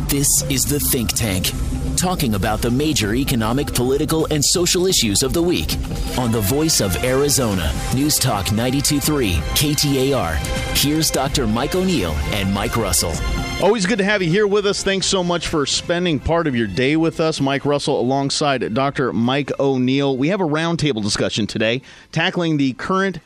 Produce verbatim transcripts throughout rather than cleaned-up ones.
This is The Think Tank, talking about the major economic, political, and social issues of the week on the voice of Arizona, News Talk ninety-two point three, K T A R. Here's Doctor Mike O'Neill and Mike Russell. Always good to have you here with us. Thanks so much for spending part of your day with us. Mike Russell alongside Doctor Mike O'Neill. We have a roundtable discussion today tackling the current,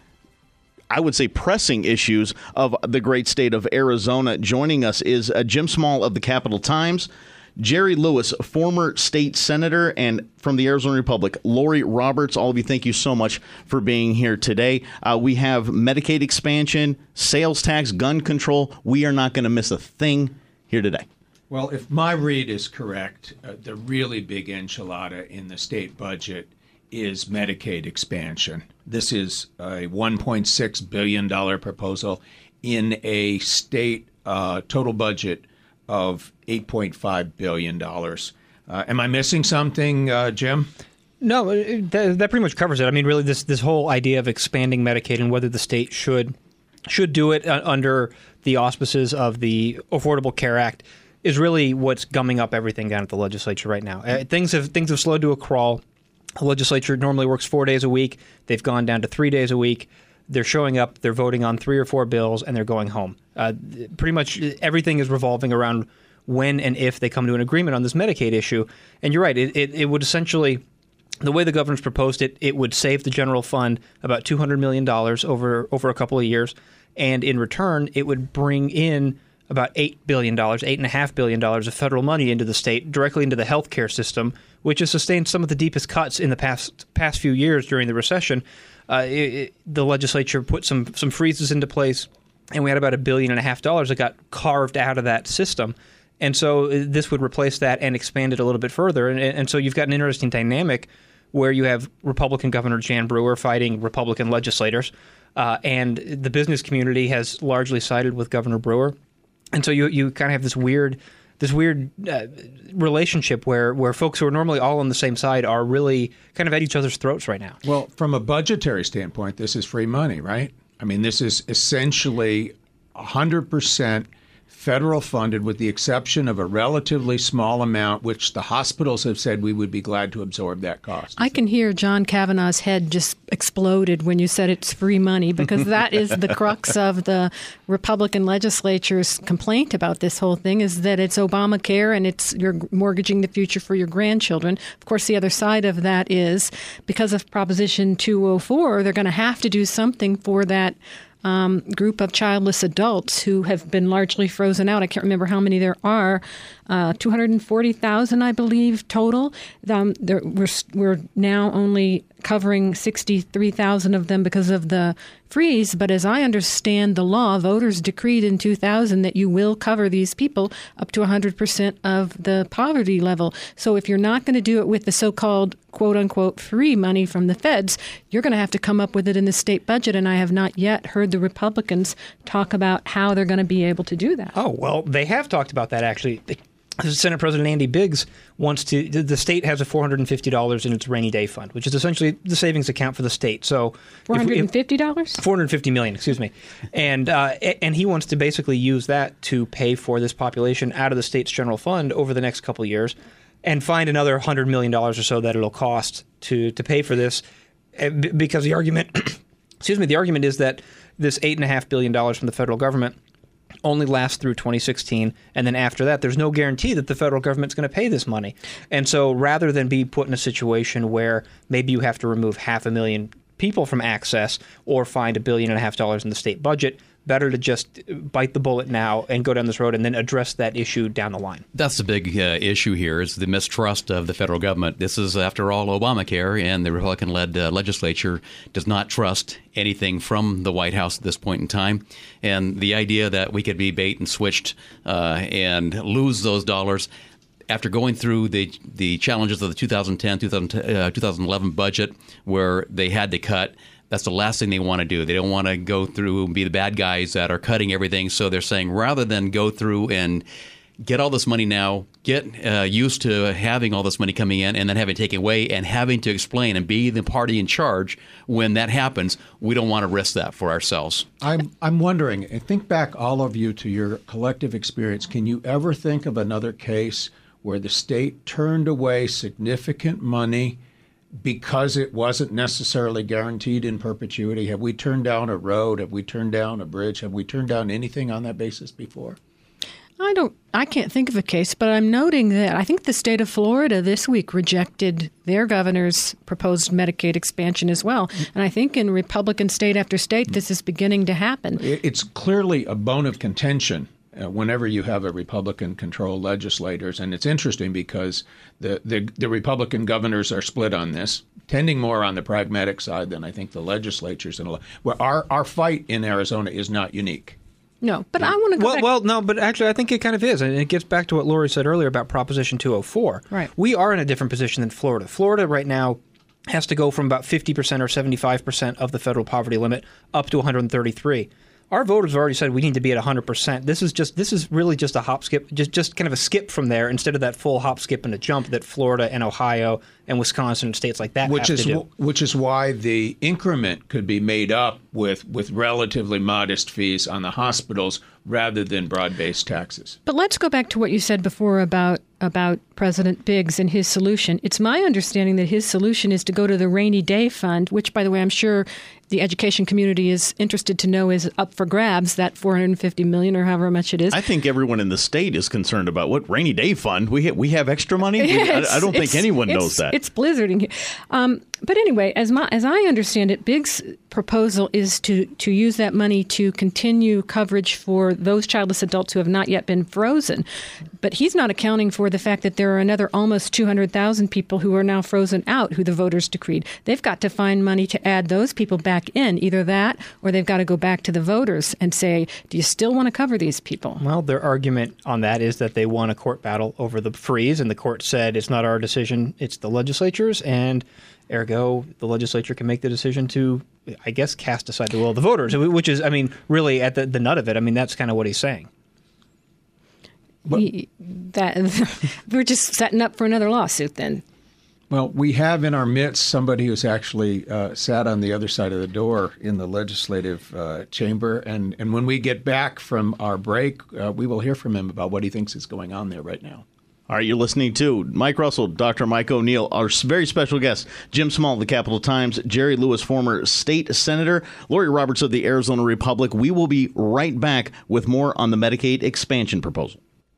I would say, pressing issues of the great state of Arizona. Joining us is uh, Jim Small of the Capital Times, Jerry Lewis, former state senator, and from the Arizona Republic, Lori Roberts. All of you, thank you so much for being here today. Uh, we have Medicaid expansion, sales tax, gun control. We are not going to miss a thing here today. Well, if my read is correct, uh, the really big enchilada in the state budget is Medicaid expansion. This is a one point six billion dollars proposal in a state uh, total budget of eight point five billion dollars. Uh, am I missing something, uh, Jim? No, that, that pretty much covers it. I mean, really, this this whole idea of expanding Medicaid and whether the state should should do it uh, under the auspices of the Affordable Care Act is really what's gumming up everything down at the legislature right now. Uh, things have things have slowed to a crawl. The legislature normally works four days a week. They've gone down to three days a week. They're showing up, they're voting on three or four bills, and they're going home. Uh, pretty much everything is revolving around when and if they come to an agreement on this Medicaid issue. And you're right, it, it, it would essentially, the way the governor's proposed it, it would save the general fund about two hundred million dollars over, over a couple of years. And in return, it would bring in about eight billion dollars, eight point five billion dollars of federal money into the state, directly into the healthcare system, which has sustained some of the deepest cuts in the past past few years during the recession. Uh, it, it, the legislature put some some freezes into place, and we had about a billion and a half dollars that got carved out of that system. And so this would replace that and expand it a little bit further. And, and so you've got an interesting dynamic where you have Republican Governor Jan Brewer fighting Republican legislators, uh, and the business community has largely sided with Governor Brewer. And so you you kind of have this weird this weird uh, relationship where, where folks who are normally all on the same side are really kind of at each other's throats right now. Well, from a budgetary standpoint, this is free money, right? I mean, this is essentially one hundred percent federal funded with the exception of a relatively small amount, which the hospitals have said we would be glad to absorb that cost. I can hear John Kavanaugh's head just exploded when you said it's free money, because that is the crux of the Republican legislature's complaint about this whole thing, is that it's Obamacare and it's you're mortgaging the future for your grandchildren. Of course, the other side of that is because of Proposition two oh four, they're going to have to do something for that Um, group of childless adults who have been largely frozen out. I can't remember how many there are, uh, two hundred forty thousand, I believe, total. Um, there, we're, we're now only covering sixty-three thousand of them because of the freeze. But as I understand the law, voters decreed in two thousand that you will cover these people up to one hundred percent of the poverty level. So if you're not going to do it with the so-called quote-unquote free money from the feds, you're going to have to come up with it in the state budget. And I have not yet heard the Republicans talk about how they're going to be able to do that. Oh, well, they have talked about that, actually. Senate President Andy Biggs wants to, the state has a four hundred fifty dollars in its rainy day fund, which is essentially the savings account for the state. So four hundred fifty dollars? four hundred fifty million dollars, excuse me. And uh, and he wants to basically use that to pay for this population out of the state's general fund over the next couple of years and find another one hundred million dollars or so that it'll cost to, to pay for this, because the argument, excuse me, the argument is that this eight point five billion dollars from the federal government only lasts through twenty sixteen, and then after that, there's no guarantee that the federal government's going to pay this money. And so rather than be put in a situation where maybe you have to remove half a million people from access or find a billion and a half dollars in the state budget, better to just bite the bullet now and go down this road and then address that issue down the line. That's the big uh, issue here, is the mistrust of the federal government. This is, after all, Obamacare, and the Republican-led uh, legislature does not trust anything from the White House at this point in time. And the idea that we could be bait and switched uh, and lose those dollars after going through the the challenges of the two thousand ten, two thousand, uh, two thousand eleven budget, where they had to cut, that's the last thing they want to do. They don't want to go through and be the bad guys that are cutting everything. So they're saying, rather than go through and get all this money now, get uh, used to having all this money coming in and then having it taken away and having to explain and be the party in charge when that happens. We don't want to risk that for ourselves. I'm I'm wondering, think back, all of you, to your collective experience. Can you ever think of another case where the state turned away significant money because it wasn't necessarily guaranteed in perpetuity? Have we turned down a road? Have we turned down a bridge? Have we turned down anything on that basis before? I don't. I can't think of a case, but I'm noting that I think the state of Florida this week rejected their governor's proposed Medicaid expansion as well. And I think in Republican state after state, this is beginning to happen. It's clearly a bone of contention uh, whenever you have a Republican-controlled legislators. And it's interesting because the, the, the Republican governors are split on this, tending more on the pragmatic side than I think the legislatures. In a, well, our, our fight in Arizona is not unique. No, but I want to go well, back. Well, no, but actually I think it kind of is. And it gets back to what Lori said earlier about Proposition two oh four. Right. We are in a different position than Florida. Florida right now has to go from about fifty percent or seventy-five percent of the federal poverty limit up to one hundred thirty-three. Our voters have already said we need to be at one hundred percent. This is just this is really just a hop skip, just just kind of a skip from there instead of that full hop, skip, and a jump that Florida and Ohio and Wisconsin and states like that which have is to do. Which is why the increment could be made up with with relatively modest fees on the hospitals rather than broad-based taxes. But let's go back to what you said before about about President Biggs and his solution. It's my understanding that his solution is to go to the rainy day fund, which, by the way, I'm sure the education community is interested to know is up for grabs, that four hundred fifty million dollars or however much it is. I think everyone in the state is concerned about what rainy day fund. We ha- we have extra money? We, I, I don't think anyone knows that. It's blizzarding here. Um, but anyway, as my, as I understand it, Biggs' proposal is to, to use that money to continue coverage for those childless adults who have not yet been frozen. But he's not accounting for the fact that there are another almost two hundred thousand people who are now frozen out, who the voters decreed. They've got to find money to add those people back in, either that or they've got to go back to the voters and say, do you still want to cover these people? Well, their argument on that is that they won a court battle over the freeze, and the court said it's not our decision, it's the legislature's, and ergo, the legislature can make the decision to, I guess, cast aside the will of the voters, which is, I mean, really at the, the nut of it, I mean, that's kind of what he's saying. He, that we're just setting up for another lawsuit then. Well, we have in our midst somebody who's actually uh, sat on the other side of the door in the legislative uh, chamber. And, and when we get back from our break, uh, we will hear from him about what he thinks is going on there right now. All right, you're listening to Mike Russell, Doctor Mike O'Neill, our very special guest, Jim Small of the Capital Times, Jerry Lewis, former state senator, Lori Roberts of the Arizona Republic. We will be right back with more on the Medicaid expansion proposal.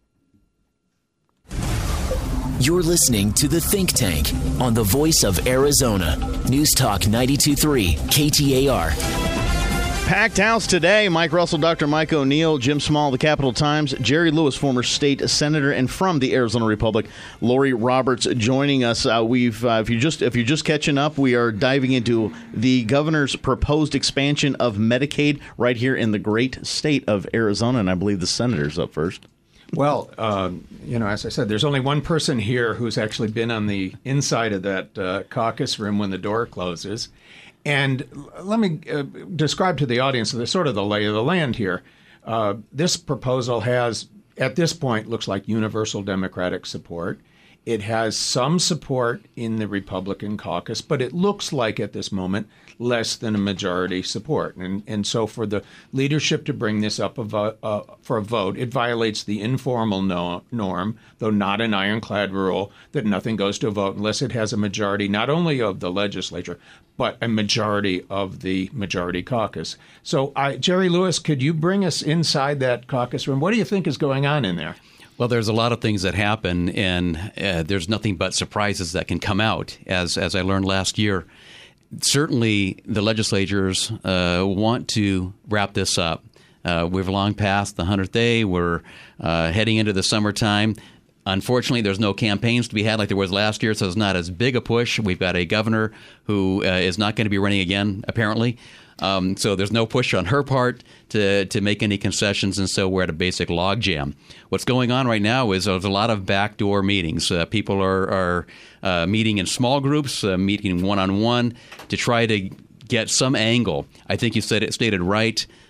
You're listening to The Think Tank on the Voice of Arizona. News Talk ninety-two point three K T A R. Packed house today. Mike Russell, Doctor Mike O'Neill, Jim Small, the Capital Times, Jerry Lewis, former state senator, and from the Arizona Republic, Lori Roberts joining us. Uh, we've, uh, if you just if you're just catching up, we are diving into the governor's proposed expansion of Medicaid right here in the great state of Arizona, and I believe the senator's up first. Well, um, you know, as I said, there's only one person here who's actually been on the inside of that uh, caucus room when the door closes. And let me uh, describe to the audience the sort of the lay of the land here. Uh, this proposal has, at this point, looks like universal Democratic support. It has some support in the Republican caucus, but it looks like at this moment less than a majority support. And and so for the leadership to bring this up a vo- uh, for a vote, it violates the informal no- norm, though not an ironclad rule, that nothing goes to a vote unless it has a majority not only of the legislature, but a majority of the majority caucus. So, I, Jerry Lewis, could you bring us inside that caucus room? What do you think is going on in there? Well, there's a lot of things that happen, and uh, there's nothing but surprises that can come out, as as I learned last year. Certainly, the legislatures uh, want to wrap this up. Uh, we've long passed the hundredth day. We're uh, heading into the summertime. Unfortunately, there's no campaigns to be had like there was last year, so it's not as big a push. We've got a governor who uh, is not going to be running again, apparently. Um, so there's no push on her part to to make any concessions, and so we're at a basic logjam. What's going on right now is there's a lot of backdoor meetings. Uh, people are, are uh, meeting in small groups, uh, meeting one-on-one to try to get some angle. I think you said it stated right.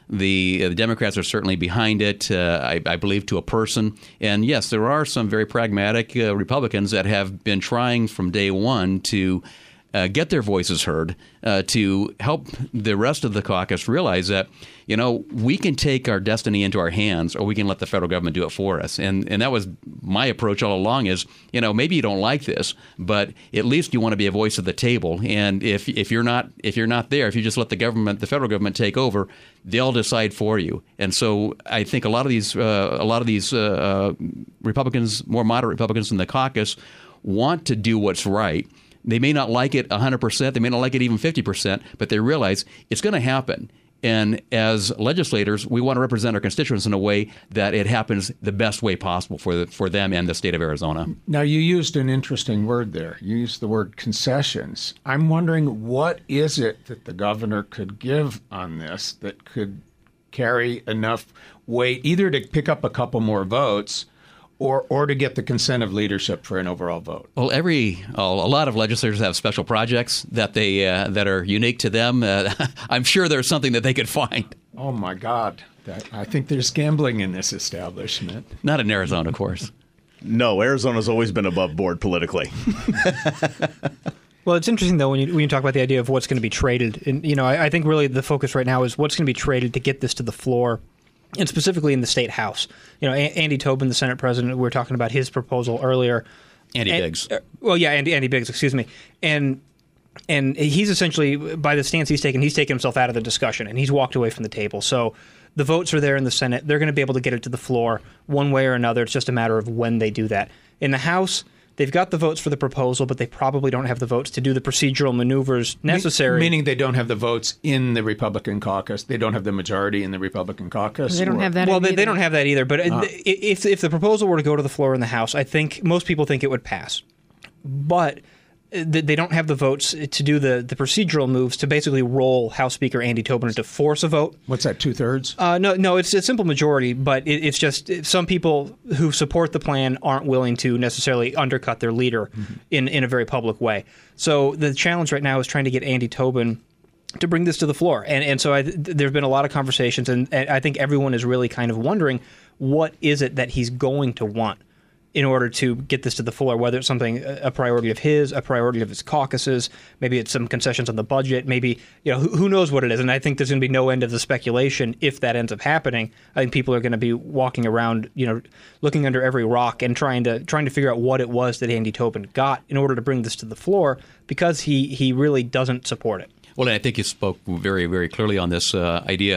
The, uh, the Democrats are certainly behind it, uh, I, I believe, to a person. And yes, there are some very pragmatic uh, Republicans that have been trying from day one to uh, get their voices heard, uh, to help the rest of the caucus realize that, you know, we can take our destiny into our hands, or we can let the federal government do it for us. And and that was my approach all along is, you know, maybe you don't like this, but at least you want to be a voice at the table. And if if you're not if you're not there, if you just let the government, the federal government take over, they'll decide for you. And so I think a lot of these uh, a lot of these uh, Republicans, more moderate Republicans in the caucus, want to do what's right. They may not like it one hundred percent. They may not like it even fifty percent, but they realize it's going to happen. And as legislators, we want to represent our constituents in a way that it happens the best way possible for the, for them and the state of Arizona. Now, you used an interesting word there. You used the word concessions. I'm wondering, what is it that the governor could give on this that could carry enough weight either to pick up a couple more votes or or to get the consent of leadership for an overall vote? Well, every oh, a lot of legislators have special projects that they uh, that are unique to them. Uh, I'm sure there's something that they could find. Oh my God! That, I think there's gambling in this establishment. Not in Arizona, of course. No, Arizona's always been above board politically. Well, it's interesting, though, when you, when you talk about the idea of what's going to be traded. And, you know, I, I think really the focus right now is what's going to be traded to get this to the floor, and specifically in the state house. You know, a- Andy Tobin, the Senate president, we were talking about his proposal earlier. Andy and, Biggs. Uh, well, yeah, Andy, Andy Biggs, excuse me. And and he's essentially, by the stance he's taken, he's taken himself out of the discussion, and he's walked away from the table. So the votes are there in the Senate. They're going to be able to get it to the floor one way or another. It's just a matter of when they do that. In the House, they've got the votes for the proposal, but they probably don't have the votes to do the procedural maneuvers necessary. Meaning they don't have the votes in the Republican caucus. They don't have the majority in the Republican caucus. They don't or- have that. Well, they, either. they don't have that either. But Ah. if if the proposal were to go to the floor in the House, I think most people think it would pass. But they don't have the votes to do the, the procedural moves to basically roll House Speaker Andy Tobin to force a vote. What's that, two-thirds? Uh, no, no, it's a simple majority, but it, it's just some people who support the plan aren't willing to necessarily undercut their leader mm-hmm. in, in a very public way. So the challenge right now is trying to get Andy Tobin to bring this to the floor. And and so I, there have been a lot of conversations, and, and I think everyone is really kind of wondering, what is it that he's going to want in order to get this to the floor, whether it's something, a priority of his, a priority of his caucuses, maybe it's some concessions on the budget, maybe, you know, who, who knows what it is. And I think there's going to be no end of the speculation if that ends up happening. I think people are going to be walking around, you know, looking under every rock and trying to trying to figure out what it was that Andy Tobin got in order to bring this to the floor, because he, he really doesn't support it. Well, and I think you spoke very, very clearly on this uh, idea.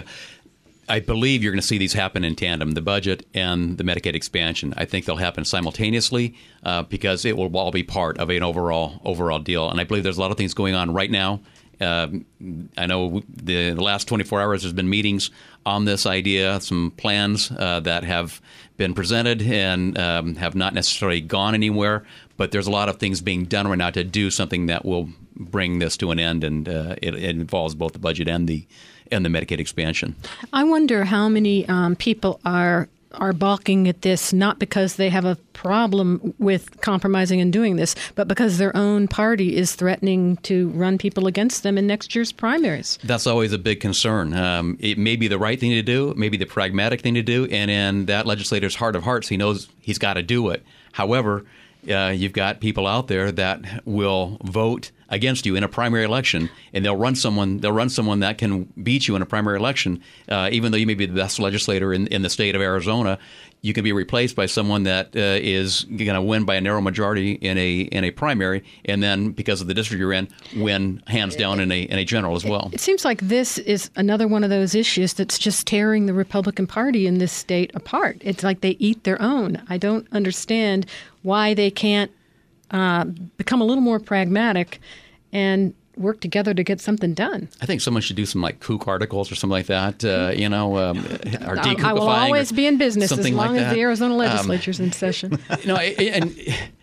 I believe you're going to see these happen in tandem, the budget and the Medicaid expansion. I think they'll happen simultaneously uh, because it will all be part of an overall overall deal. And I believe there's a lot of things going on right now. Uh, I know the, the last twenty-four hours there's been meetings on this idea, some plans uh, that have been presented and um, have not necessarily gone anywhere. But there's a lot of things being done right now to do something that will bring this to an end, and uh, it, it involves both the budget and the and the Medicaid expansion. I wonder how many um, people are are balking at this, not because they have a problem with compromising and doing this, but because their own party is threatening to run people against them in next year's primaries. That's always a big concern. Um, it may be the right thing to do, maybe the pragmatic thing to do, and in that legislator's heart of hearts, he knows he's got to do it. However, uh, you've got people out there that will vote against you in a primary election, and they'll run someone they'll run someone that can beat you in a primary election, uh, even though you may be the best legislator in, in the state of Arizona. You can be replaced by someone that uh, is going to win by a narrow majority in a in a primary, and then because of the district you're in, win hands down in a in a general as well. It seems like this is another one of those issues that's just tearing the Republican Party in this state apart. It's like they eat their own. I don't understand why they can't uh, become a little more pragmatic and work together to get something done. I think someone should do some like kook articles or something like that. Uh, you know, um, or decookifying. I will always be in business as long like as the Arizona um, legislature's in session. You know, I, and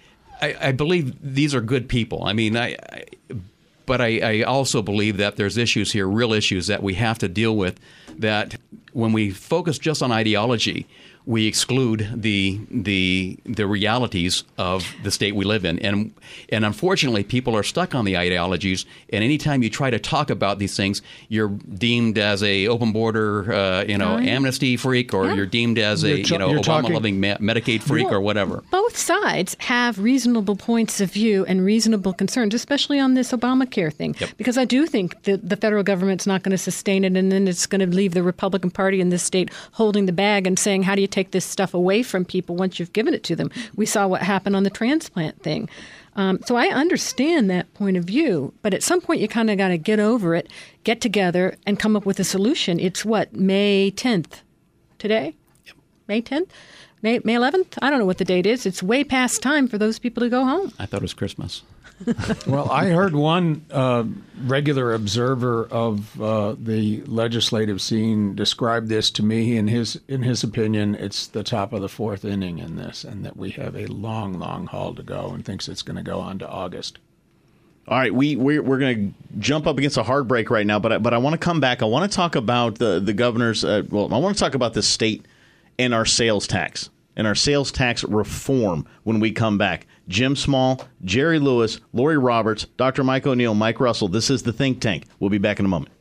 I, I believe these are good people. I mean, I, I but I, I also believe that there's issues here, real issues that we have to deal with. That when we focus just on ideology, we exclude the the the realities of the state we live in. And and unfortunately, people are stuck on the ideologies. And anytime you try to talk about these things, you're deemed as a open border, uh, you know, Right. amnesty freak, or Yeah. you're deemed as a You're you ta- know you're Obama talking- loving ma- Medicaid freak or whatever. Both sides have reasonable points of view and reasonable concerns, especially on this Obamacare thing. Yep. Because I do think that the federal government's not going to sustain it, and then it's going to leave the Republican Party in this state holding the bag and saying, how do you take this stuff away from people once you've given it to them? We saw what happened on the transplant thing. Um, so I understand that point of view, but at some point you kind of got to get over it, get together, and come up with a solution. It's what, May tenth today? Yep. May tenth? May, May eleventh? I don't know what the date is. It's way past time for those people to go home. I thought it was Christmas. Well, I heard one uh, regular observer of uh, the legislative scene describe this to me. In his in his opinion, it's the top of the fourth inning in this, and that we have a long, long haul to go, and thinks it's going to go on to August. All right, we we're, we're going to jump up against a hard break right now, but I, but I want to come back. I want to talk about the the governor's. Uh, well, I want to talk about the state and our sales tax and our sales tax reform when we come back. Jim Small, Jerry Lewis, Lori Roberts, Doctor Mike O'Neill, Mike Russell. This is the Think Tank. We'll be back in a moment.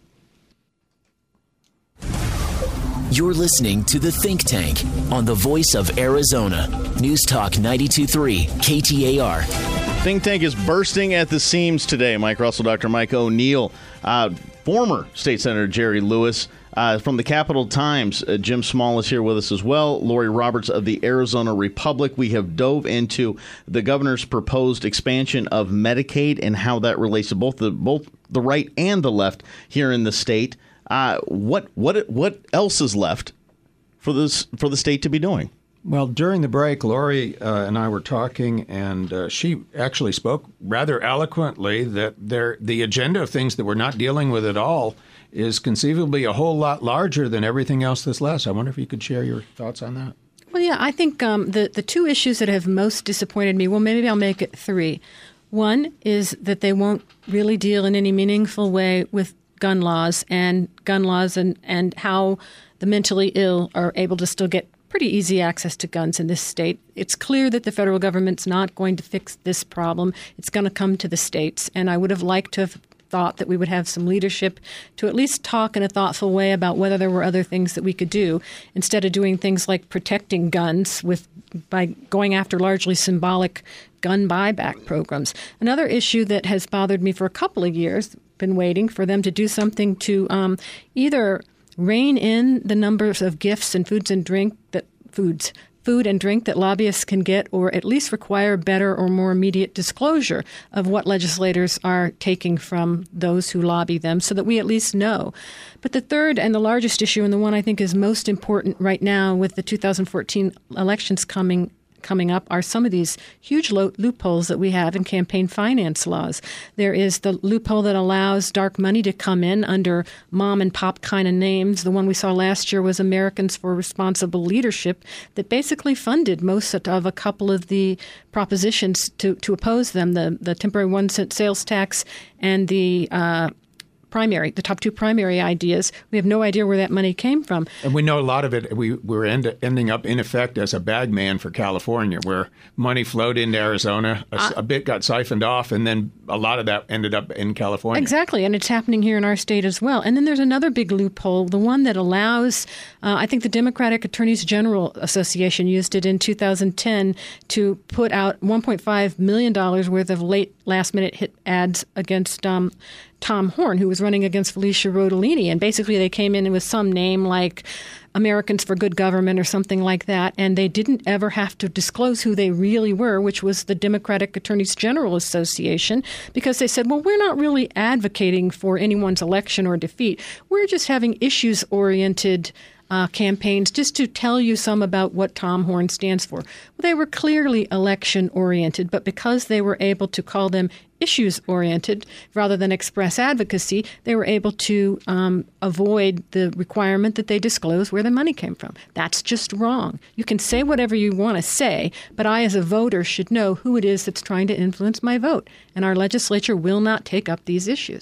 You're listening to the Think Tank on the Voice of Arizona. News Talk ninety-two point three K T A R. Think Tank is bursting at the seams today. Mike Russell, Doctor Mike O'Neill, uh, former State Senator Jerry Lewis. Uh, from the Capital Times, uh, Jim Small is here with us as well. Lori Roberts of the Arizona Republic. We have dove into the governor's proposed expansion of Medicaid and how that relates to both the both the right and the left here in the state. Uh, what what what else is left for this for the state to be doing? Well, during the break, Lori uh, and I were talking, and uh, she actually spoke rather eloquently that there, the agenda of things that we're not dealing with at all is conceivably a whole lot larger than everything else that's left. I wonder if you could share your thoughts on that. Well, yeah, I think um, the, the two issues that have most disappointed me, well, maybe I'll make it three. One is that they won't really deal in any meaningful way with gun laws and gun laws and, and how the mentally ill are able to still get pretty easy access to guns in this state. It's clear that the federal government's not going to fix this problem. It's going to come to the states. And I would have liked to have thought that we would have some leadership to at least talk in a thoughtful way about whether there were other things that we could do instead of doing things like protecting guns with by going after largely symbolic gun buyback programs. Another issue that has bothered me for a couple of years, been waiting for them to do something to um, either rein in the numbers of gifts and foods and drink that foods food and drink that lobbyists can get, or at least require better or more immediate disclosure of what legislators are taking from those who lobby them so that we at least know. But the third and the largest issue, and the one I think is most important right now with the two thousand fourteen elections coming coming up, are some of these huge lo- loopholes that we have in campaign finance laws. There is the loophole that allows dark money to come in under mom and pop kind of names. The one we saw last year was Americans for Responsible Leadership that basically funded most of a couple of the propositions to, to oppose them, the, the temporary one cent sales tax and the uh, primary, the top two primary ideas. We have no idea where that money came from. And we know a lot of it, we, we're end, ending up, in effect, as a bagman for California, where money flowed into Arizona, a, Uh, a bit got siphoned off, and then a lot of that ended up in California. Exactly, and it's happening here in our state as well. And then there's another big loophole, the one that allows, uh, I think the Democratic Attorneys General Association used it in two thousand ten to put out one point five million dollars worth of late last-minute hit ads against um, Tom Horn, who was running against Felicia Rodolini. And basically they came in with some name like Americans for Good Government or something like that, and they didn't ever have to disclose who they really were, which was the Democratic Attorneys General Association, because they said, well, we're not really advocating for anyone's election or defeat. We're just having issues-oriented Uh, campaigns just to tell you some about what Tom Horn stands for. Well, they were clearly election-oriented, but because they were able to call them issues-oriented rather than express advocacy, they were able to um, avoid the requirement that they disclose where the money came from. That's just wrong. You can say whatever you want to say, but I as a voter should know who it is that's trying to influence my vote, and our legislature will not take up these issues.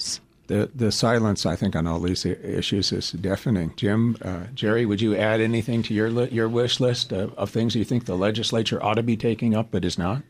the, the silence, I think, on all these issues is deafening. Jim, uh, Jerry, would you add anything to your li- your wish list of, of things you think the legislature ought to be taking up but is not?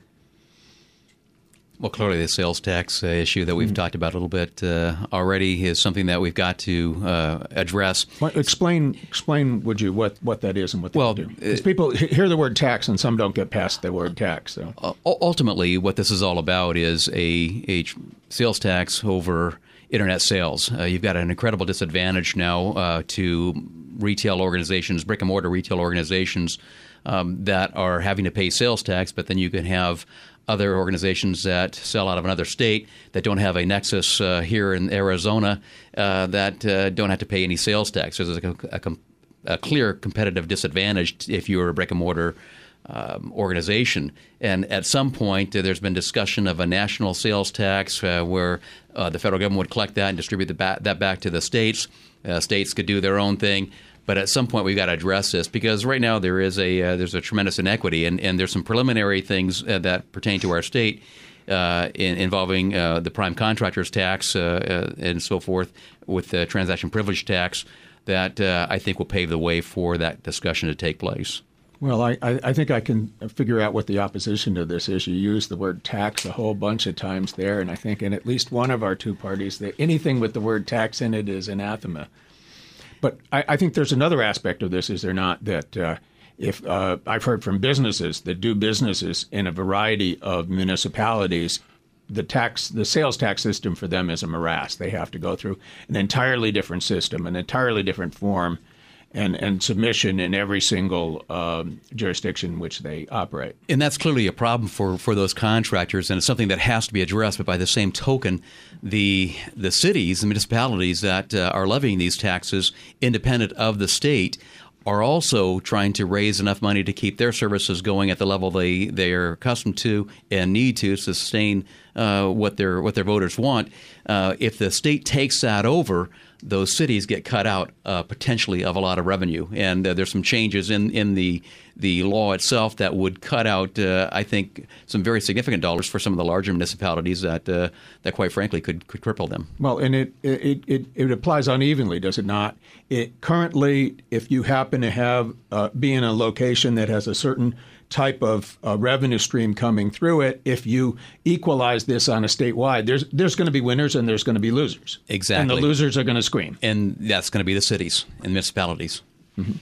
Well, clearly the sales tax uh, issue that we've mm-hmm. talked about a little bit uh, already is something that we've got to uh, address. Well, explain, explain, would you, what, what that is and what they well, do? Because people hear the word tax and some don't get past the word tax. So. Uh, ultimately, what this is all about is a, a sales tax over Internet sales. Uh, you've got an incredible disadvantage now uh, to retail organizations, brick-and-mortar retail organizations um, that are having to pay sales tax, but then you can have other organizations that sell out of another state that don't have a nexus uh, here in Arizona uh, that uh, don't have to pay any sales tax. There's a, a, a clear competitive disadvantage if you're a brick-and-mortar um, organization. And at some point, uh, there's been discussion of a national sales tax uh, where uh, the federal government would collect that and distribute the ba- that back to the states. Uh, states could do their own thing. But at some point, we've got to address this because right now there is a uh, there's a tremendous inequity, and, and there's some preliminary things uh, that pertain to our state uh, in, involving uh, the prime contractors tax uh, uh, and so forth with the transaction privilege tax that uh, I think will pave the way for that discussion to take place. Well, I, I think I can figure out what the opposition to this is. You use the word tax a whole bunch of times there, and I think in at least one of our two parties, that anything with the word tax in it is anathema. But I, I think there's another aspect of this, is there not, that uh, if uh, I've heard from businesses that do businesses in a variety of municipalities, the tax, the sales tax system for them is a morass. They have to go through an entirely different system, an entirely different form, and, and submission in every single um, jurisdiction in which they operate. And that's clearly a problem for, for those contractors, and it's something that has to be addressed. But by the same token, the the cities, the municipalities that uh, are levying these taxes independent of the state are also trying to raise enough money to keep their services going at the level they, they are accustomed to and need to sustain uh, what their what their voters want. Uh, if the state takes that over, those cities get cut out uh, potentially of a lot of revenue. And uh, there's some changes in, in the the law itself that would cut out, uh, I think, some very significant dollars for some of the larger municipalities that, uh, that quite frankly, could, could cripple them. Well, and it, it, it, it applies unevenly, does it not? It currently, if you happen to have uh, be in a location that has a certain type of uh, revenue stream coming through it, if you equalize this on a statewide, there's there's going to be winners and there's going to be losers. Exactly. And the losers are going to scream. And that's going to be the cities and municipalities. Mm-hmm.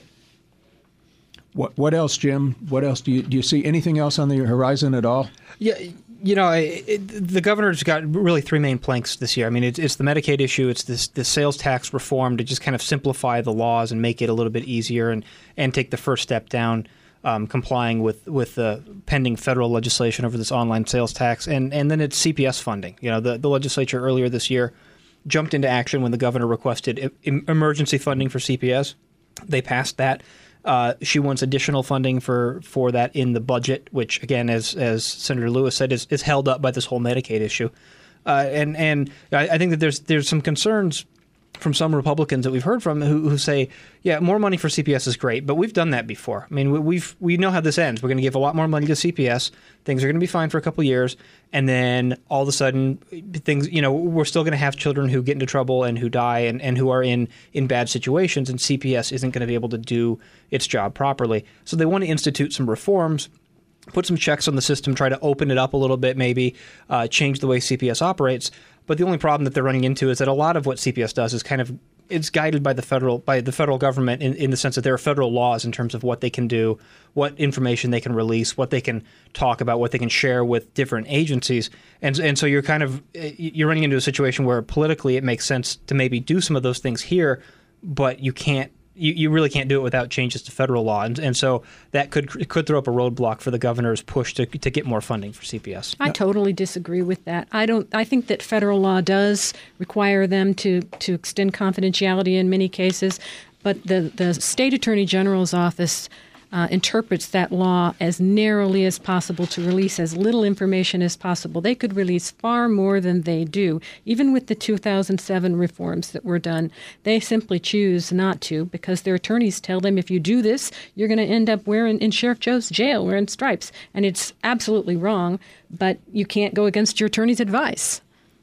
What what else, Jim? What else? Do you do you see anything else on the horizon at all? Yeah, you know, it, it, the governor's got really three main planks this year. I mean, it's, it's the Medicaid issue, it's this the sales tax reform to just kind of simplify the laws and make it a little bit easier and, and take the first step down. Um, complying with with the pending federal legislation over this online sales tax, and and then it's C P S funding. You know, the, the legislature earlier this year jumped into action when the governor requested e- emergency funding for C P S. They passed that. Uh, she wants additional funding for, for that in the budget, which again, as as Senator Lewis said, is, is held up by this whole Medicaid issue. Uh, and and I, I think that there's there's some concerns from some Republicans that we've heard from who, who say, yeah, more money for C P S is great, but we've done that before. I mean, we, we've we know how this ends. We're going to give a lot more money to C P S. Things are going to be fine for a couple of years, and then all of a sudden, things you know, we're still going to have children who get into trouble and who die and, and who are in, in bad situations, and C P S isn't going to be able to do its job properly. So they want to institute some reforms, put some checks on the system, try to open it up a little bit, maybe uh, change the way C P S operates. But the only problem that they're running into is that a lot of what C P S does is kind of it's guided by the federal by the federal government in, in the sense that there are federal laws in terms of what they can do, what information they can release, what they can talk about, what they can share with different agencies. And and so you're kind of you're running into a situation where politically it makes sense to maybe do some of those things here, but you can't. You, you really can't do it without changes to federal law, and, and so that could could throw up a roadblock for the governor's push to to get more funding for C P S. I totally disagree with that. I don't. I think that federal law does require them to to extend confidentiality in many cases, but the the state attorney general's office Uh, interprets that law as narrowly as possible to release as little information as possible. They could release far more than they do. Even with the two thousand seven reforms that were done, they simply choose not to because their attorneys tell them if you do this, you're going to end up wearing in Sheriff Joe's jail, wearing stripes. And it's absolutely wrong, but you can't go against your attorney's advice.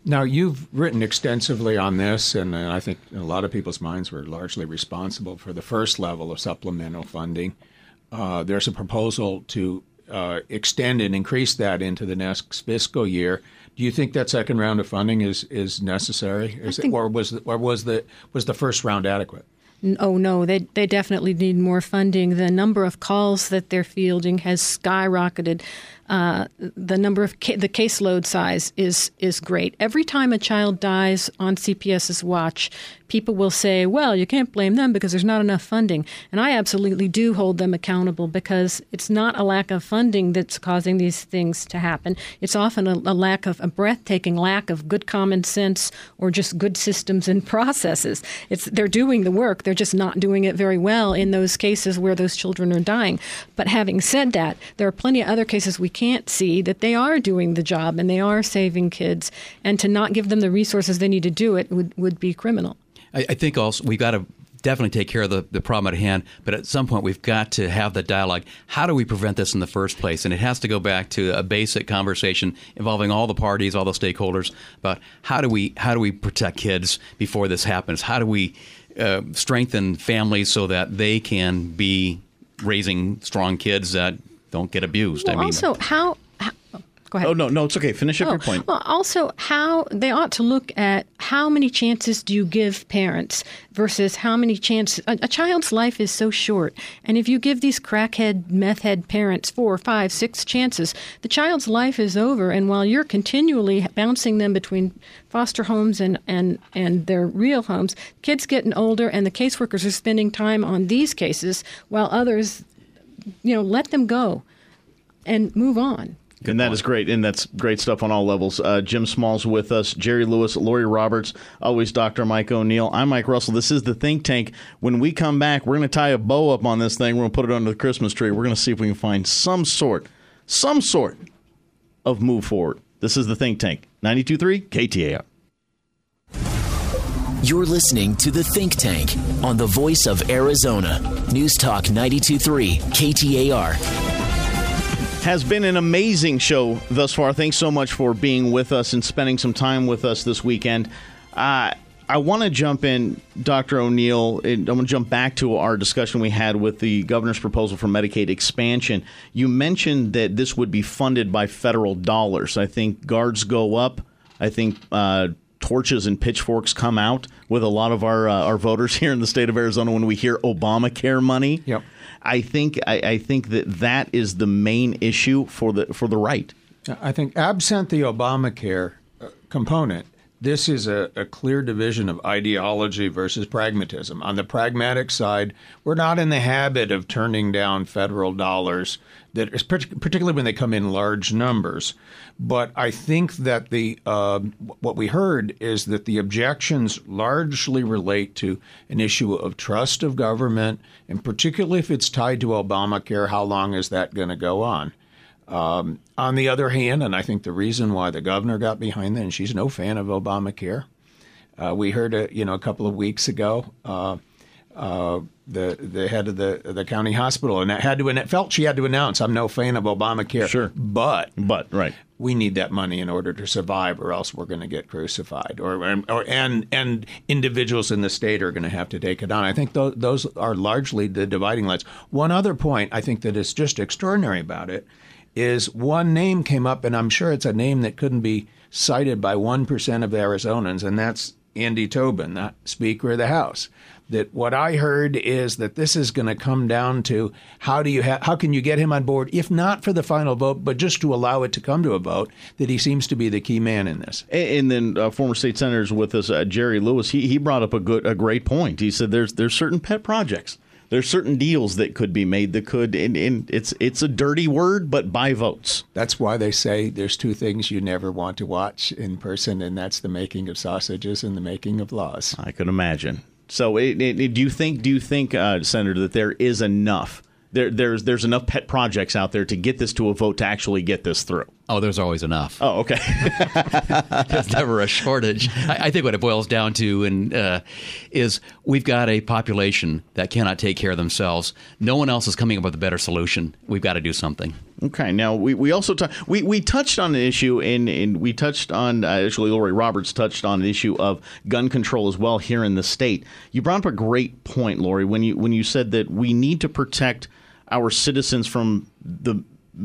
Now, you've written extensively on this, and uh, I think in a lot of people's minds were largely responsible for the first level of supplemental funding. Uh, there's a proposal to uh, extend and increase that into the next fiscal year. Do you think that second round of funding is is necessary, is it, or was the, or was the was the first round adequate? Oh, no, they they definitely need more funding. The number of calls that they're fielding has skyrocketed. Uh, the number of ca- the caseload size is is great. Every time a child dies on C P S's watch, people will say, well, you can't blame them because there's not enough funding. And I absolutely do hold them accountable, because it's not a lack of funding that's causing these things to happen. It's often a, a lack of a breathtaking lack of good common sense or just good systems and processes. It's they're doing the work. They're just not doing it very well in those cases where those children are dying. But having said that, there are plenty of other cases we can't see that they are doing the job and they are saving kids. And to not give them the resources they need to do it would, would be criminal. I, I think also we've got to definitely take care of the, the problem at hand, but at some point we've got to have the dialogue. How do we prevent this in the first place? And it has to go back to a basic conversation involving all the parties, all the stakeholders, about how do we how do we protect kids before this happens? How do we uh, strengthen families so that they can be raising strong kids that don't get abused? Well, I mean, also, how, how oh, go ahead. Oh, no, no, it's okay. Finish up Oh, your point. Well, also, how they ought to look at how many chances do you give parents versus how many chances. A, a child's life is so short. And if you give these crackhead, meth head parents four, five, six chances, the child's life is over. And while you're continually bouncing them between foster homes and, and, and their real homes, kids getting older and the caseworkers are spending time on these cases while others, you know, let them go and move on. Good and that point. Is great, and that's great stuff on all levels. Uh, Jim Small's with us, Jerry Lewis, Lori Roberts, always Doctor Mike O'Neill. I'm Mike Russell. This is the Think Tank. When we come back, we're going to tie a bow up on this thing. We're going to put it under the Christmas tree. We're going to see if we can find some sort, some sort of move forward. This is the Think Tank, ninety-two point three K T A R. You're listening to The Think Tank on the Voice of Arizona. News Talk ninety-two point three K T A R. Has been an amazing show thus far. Thanks so much for being with us and spending some time with us this weekend. Uh, I want to jump in, Doctor O'Neill, and I'm going to jump back to our discussion we had with the governor's proposal for Medicaid expansion. You mentioned that this would be funded by federal dollars. I think guards go up. I think uh, torches and pitchforks come out with a lot of our uh, our voters here in the state of Arizona when we hear Obamacare money. Yep. I think I, I think that that is the main issue for the for the right. I think absent the Obamacare uh, component, this is a, a clear division of ideology versus pragmatism. On the pragmatic side, we're not in the habit of turning down federal dollars, that is particularly when they come in large numbers. But I think that the uh, what we heard is that the objections largely relate to an issue of trust of government, and particularly if it's tied to Obamacare, how long is that going to go on? Um, on the other hand, and I think the reason why the governor got behind that, and she's no fan of Obamacare, uh, we heard a, you know a couple of weeks ago uh, uh, the the head of the the county hospital and had to and felt she had to announce, I'm no fan of Obamacare. Sure, but but right. we need that money in order to survive, or else we're going to get crucified, or, or and and individuals in the state are going to have to take it on. I think those, those are largely the dividing lines. One other point I think that is just extraordinary about it is one name came up, and I'm sure it's a name that couldn't be cited by one percent of Arizonans, and that's Andy Tobin, the Speaker of the House. That what I heard is that this is going to come down to how do you ha- how can you get him on board, if not for the final vote, but just to allow it to come to a vote, that he seems to be the key man in this. And, and then uh, former state senators with us, uh, Jerry Lewis, he he brought up a good a great point. He said there's there's certain pet projects. There's certain deals that could be made that could, and, and it's it's a dirty word, but buy votes. That's why they say there's two things you never want to watch in person, and that's the making of sausages and the making of laws. I could imagine. So, it, it, do you think, do you think, uh, Senator, that there is enough? There, there's there's enough pet projects out there to get this to a vote to actually get this through? Oh, there's always enough. Oh, okay. There's never a shortage. I, I think what it boils down to and uh, is we've got a population that cannot take care of themselves. No one else is coming up with a better solution. We've got to do something. Okay. Now, we, we also t- we, we touched on an issue, and, and we touched on, uh, actually, Lori Roberts touched on an issue of gun control as well here in the state. You brought up a great point, Lori, when you when you said that we need to protect our citizens from the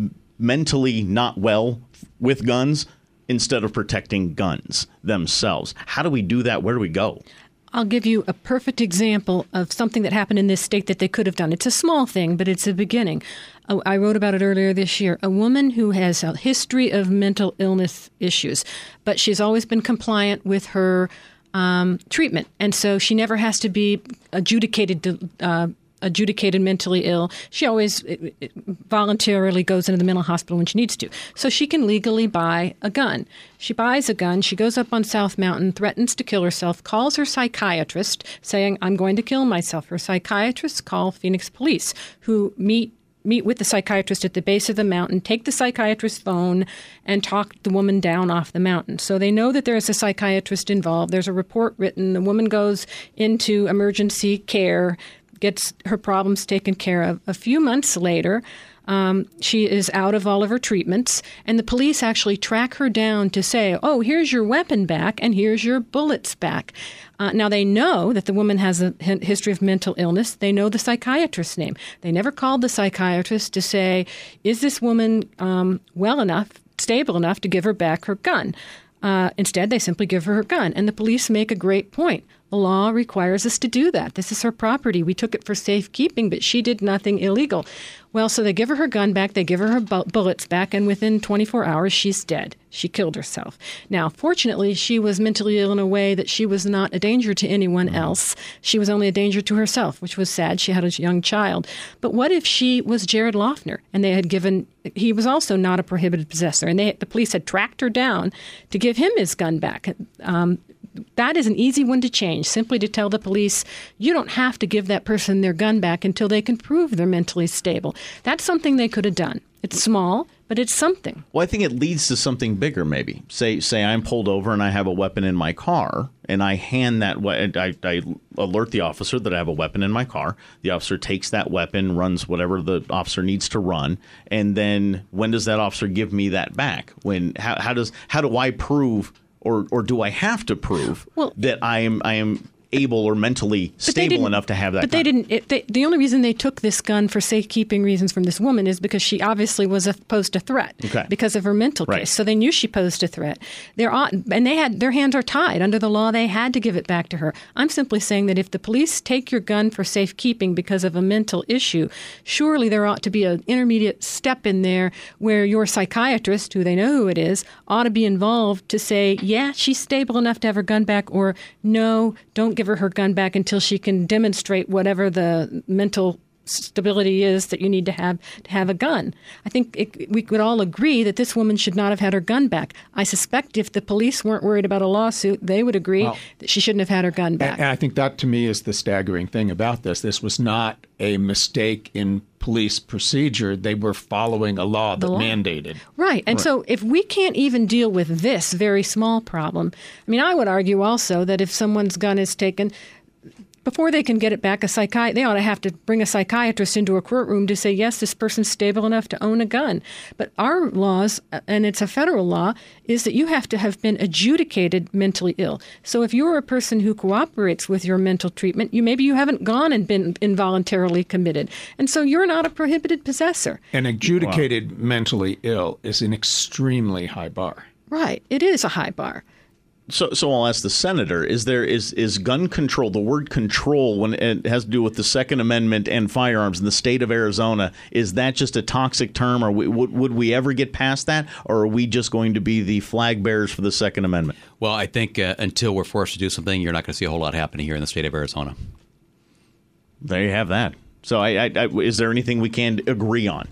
mentally not well with guns instead of protecting guns themselves. How do we do that? Where do we go? I'll give you a perfect example of something that happened in this state that they could have done. It's a small thing, but it's a beginning. I wrote about it earlier this year. A woman who has a history of mental illness issues, but she's always been compliant with her um, treatment. And so she never has to be adjudicated uh, adjudicated mentally ill. She always it, it voluntarily goes into the mental hospital when she needs to. So she can legally buy a gun. She buys a gun. She goes up on South Mountain, threatens to kill herself, calls her psychiatrist saying, I'm going to kill myself. Her psychiatrists call Phoenix police, who meet meet with the psychiatrist at the base of the mountain, take the psychiatrist's phone, and talk the woman down off the mountain. So they know that there is a psychiatrist involved. There's a report written. The woman goes into emergency care, gets her problems taken care of. A few months later, um, she is out of all of her treatments, and the police actually track her down to say, oh, here's your weapon back, and here's your bullets back. Uh, now, they know that the woman has a history of mental illness. They know the psychiatrist's name. They never called the psychiatrist to say, is this woman um, well enough, stable enough to give her back her gun? Uh, instead, they simply give her her gun. And the police make a great point. The law requires us to do that. This is her property. We took it for safekeeping, but she did nothing illegal. Well, so they give her her gun back, they give her her bu- bullets back, and within twenty-four hours, she's dead. She killed herself. Now, fortunately, she was mentally ill in a way that she was not a danger to anyone else. She was only a danger to herself, which was sad. She had a young child. But what if she was Jared Loughner, and they had given, he was also not a prohibited possessor, and they, the police had tracked her down to give him his gun back? Um, That is an easy one to change, simply to tell the police, you don't have to give that person their gun back until they can prove they're mentally stable. That's something they could have done. It's small, but it's something. Well, I think it leads to something bigger, maybe. Say say I'm pulled over and I have a weapon in my car, and I hand that we- I, I alert the officer that I have a weapon in my car. The officer takes that weapon, runs whatever the officer needs to run, and then when does that officer give me that back? When how, how does how do I prove Or, or do I have to prove well, that I am I am able or mentally stable enough to have that But gun? they didn't. It, they, the only reason they took this gun for safekeeping reasons from this woman is because she obviously was a, posed a threat okay. because of her mental right. case. So they knew she posed a threat. They're on, and they had their hands are tied under the law. They had to give it back to her. I'm simply saying that if the police take your gun for safekeeping because of a mental issue, surely there ought to be an intermediate step in there where your psychiatrist, who they know who it is, ought to be involved to say, yeah, she's stable enough to have her gun back, or no, don't give her her gun back until she can demonstrate whatever the mental stability is that you need to have to have a gun. I think it, we could all agree that this woman should not have had her gun back. I suspect if the police weren't worried about a lawsuit, they would agree well, that she shouldn't have had her gun back. And I think that, to me, is the staggering thing about this. This was not a mistake in police procedure. They were following a law that law. mandated. Right. And right. so if we can't even deal with this very small problem, I mean, I would argue also that if someone's gun is taken, before they can get it back, a psychi- they ought to have to bring a psychiatrist into a courtroom to say, yes, this person's stable enough to own a gun. But our laws, and it's a federal law, is that you have to have been adjudicated mentally ill. So if you're a person who cooperates with your mental treatment, you maybe you haven't gone and been involuntarily committed. And so you're not a prohibited possessor. And adjudicated wow. mentally ill is an extremely high bar. Right. It is a high bar. So, so I'll ask the senator: Is there is is gun control, the word control, when it has to do with the Second Amendment and firearms in the state of Arizona, is that just a toxic term, or we, would would we ever get past that, or are we just going to be the flag bearers for the Second Amendment? Well, I think uh, until we're forced to do something, you're not going to see a whole lot happening here in the state of Arizona. There you have that. So, I, I, I, is there anything we can agree on?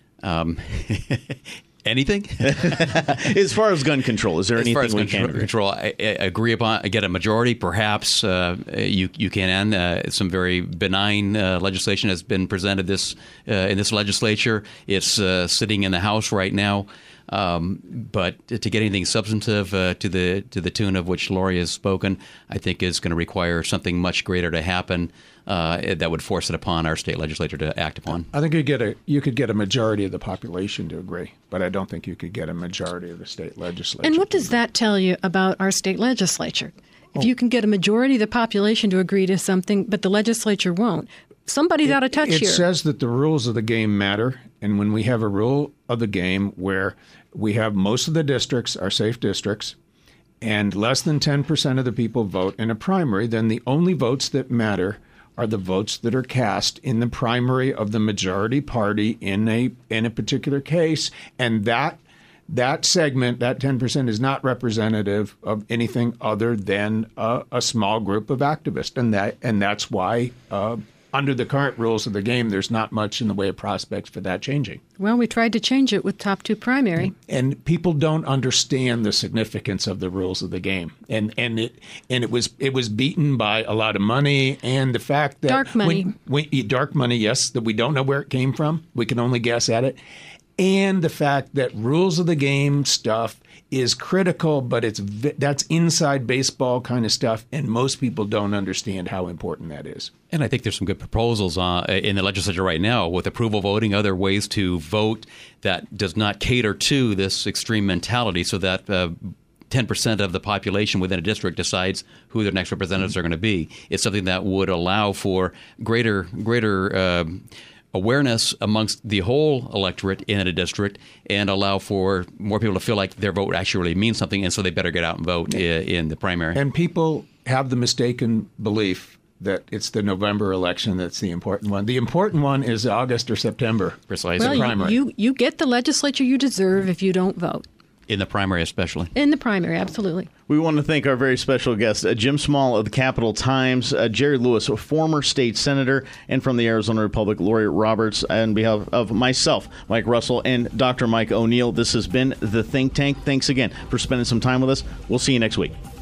Um, Anything? As far as gun control, is there as anything far as we control, can agree? control I, I agree upon? I get a majority. Perhaps uh, you you can. Uh, some very benign uh, legislation has been presented this uh, in this legislature. It's uh, sitting in the House right now. Um, but to get anything substantive uh, to the to the tune of which Lori has spoken, I think is going to require something much greater to happen uh, that would force it upon our state legislature to act upon. I think you get a you could get a majority of the population to agree, but I don't think you could get a majority of the state legislature. And what does that tell you about our state legislature? If you can get a majority of the population to agree to something, but the legislature won't, somebody's it, out of touch it here. It says that the rules of the game matter, and when we have a rule of the game where we have most of the districts are safe districts, and less than ten percent of the people vote in a primary, then the only votes that matter are the votes that are cast in the primary of the majority party in a in a particular case, and that that segment, that ten percent, is not representative of anything other than a, a small group of activists, and that and that's why. Uh, Under the current rules of the game, there's not much in the way of prospects for that changing. Well, we tried to change it with top two primary. And people don't understand the significance of the rules of the game. And and it and it was it was beaten by a lot of money and the fact that dark money. When, when, dark money, yes, that we don't know where it came from. We can only guess at it. And the fact that rules of the game stuff is critical, but it's that's inside baseball kind of stuff, and most people don't understand how important that is. And I think there's some good proposals uh, in the legislature right now with approval voting, other ways to vote that does not cater to this extreme mentality, so that uh, ten percent of the population within a district decides who their next representatives mm-hmm. are going to be. It's something that would allow for greater greater uh, awareness amongst the whole electorate in a district, and allow for more people to feel like their vote actually really means something, and so they better get out and vote yeah. in the primary. And people have the mistaken belief that it's the November election that's the important one. The important one is August or September. Precisely. Well, primary. you, you get the legislature you deserve if you don't vote. In the primary especially. In the primary, absolutely. We want to thank our very special guest, uh, Jim Small of the Capital Times, uh, Jerry Lewis, a former state senator, and from the Arizona Republic, Lori Roberts. On behalf of myself, Mike Russell, and Doctor Mike O'Neill, this has been The Think Tank. Thanks again for spending some time with us. We'll see you next week.